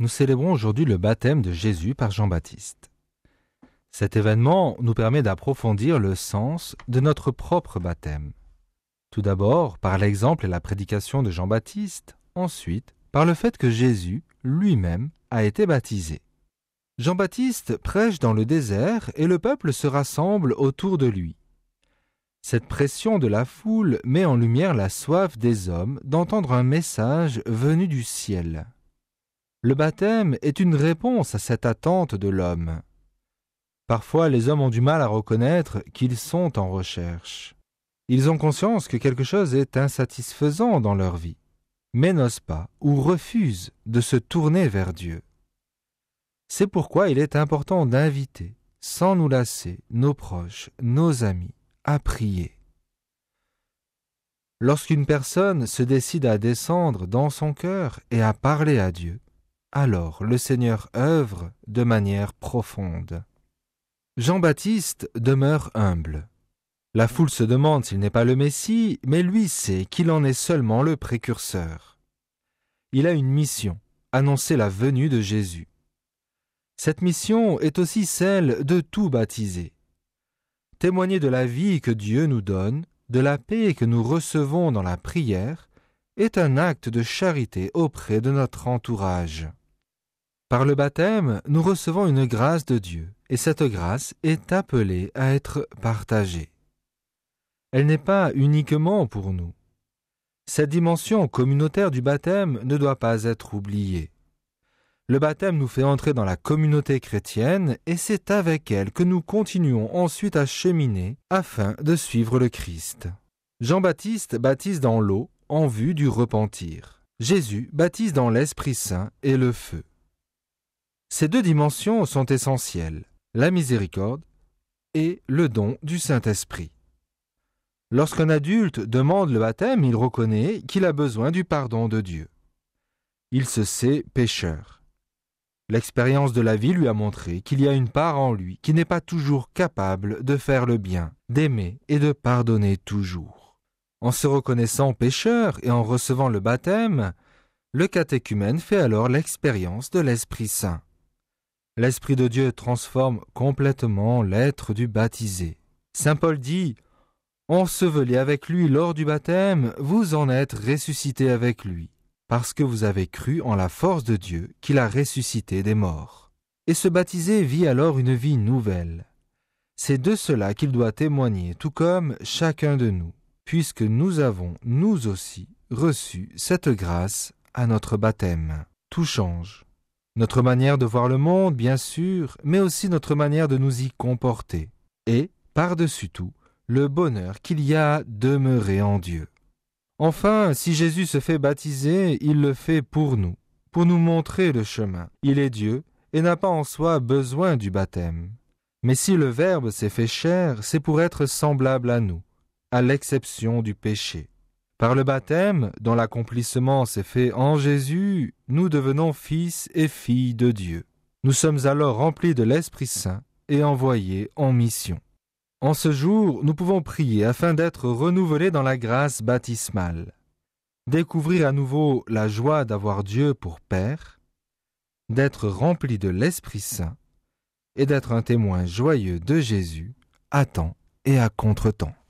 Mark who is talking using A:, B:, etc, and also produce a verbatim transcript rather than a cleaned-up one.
A: Nous célébrons aujourd'hui le baptême de Jésus par Jean-Baptiste. Cet événement nous permet d'approfondir le sens de notre propre baptême. Tout d'abord par l'exemple et la prédication de Jean-Baptiste, ensuite par le fait que Jésus lui-même a été baptisé. Jean-Baptiste prêche dans le désert et le peuple se rassemble autour de lui. Cette pression de la foule met en lumière la soif des hommes d'entendre un message venu du ciel. Le baptême est une réponse à cette attente de l'homme. Parfois, les hommes ont du mal à reconnaître qu'ils sont en recherche. Ils ont conscience que quelque chose est insatisfaisant dans leur vie, mais n'osent pas ou refusent de se tourner vers Dieu. C'est pourquoi il est important d'inviter, sans nous lasser, nos proches, nos amis, à prier. Lorsqu'une personne se décide à descendre dans son cœur et à parler à Dieu, alors le Seigneur œuvre de manière profonde. Jean-Baptiste demeure humble. La foule se demande s'il n'est pas le Messie, mais lui sait qu'il en est seulement le précurseur. Il a une mission, annoncer la venue de Jésus. Cette mission est aussi celle de tout baptisé. Témoigner de la vie que Dieu nous donne, de la paix que nous recevons dans la prière, est un acte de charité auprès de notre entourage. Par le baptême, nous recevons une grâce de Dieu, et cette grâce est appelée à être partagée. Elle n'est pas uniquement pour nous. Cette dimension communautaire du baptême ne doit pas être oubliée. Le baptême nous fait entrer dans la communauté chrétienne et c'est avec elle que nous continuons ensuite à cheminer afin de suivre le Christ. Jean-Baptiste baptise dans l'eau en vue du repentir. Jésus baptise dans l'Esprit Saint et le feu. Ces deux dimensions sont essentielles, la miséricorde et le don du Saint-Esprit. Lorsqu'un adulte demande le baptême, il reconnaît qu'il a besoin du pardon de Dieu. Il se sait pécheur. L'expérience de la vie lui a montré qu'il y a une part en lui qui n'est pas toujours capable de faire le bien, d'aimer et de pardonner toujours. En se reconnaissant pécheur et en recevant le baptême, le catéchumène fait alors l'expérience de l'Esprit Saint. L'Esprit de Dieu transforme complètement l'être du baptisé. Saint Paul dit « Ensevelis avec lui lors du baptême, vous en êtes ressuscités avec lui, parce que vous avez cru en la force de Dieu qu'il a ressuscité des morts. » Et ce baptisé vit alors une vie nouvelle. C'est de cela qu'il doit témoigner, tout comme chacun de nous, puisque nous avons, nous aussi, reçu cette grâce à notre baptême. Tout change. Notre manière de voir le monde, bien sûr, mais aussi notre manière de nous y comporter. Et, par-dessus tout, le bonheur qu'il y a à demeurer en Dieu. Enfin, si Jésus se fait baptiser, il le fait pour nous, pour nous montrer le chemin. Il est Dieu et n'a pas en soi besoin du baptême. Mais si le Verbe s'est fait chair, c'est pour être semblable à nous, à l'exception du péché. Par le baptême, dont l'accomplissement s'est fait en Jésus, nous devenons fils et filles de Dieu. Nous sommes alors remplis de l'Esprit Saint et envoyés en mission. En ce jour, nous pouvons prier afin d'être renouvelés dans la grâce baptismale, découvrir à nouveau la joie d'avoir Dieu pour Père, d'être remplis de l'Esprit Saint et d'être un témoin joyeux de Jésus à temps et à contre-temps.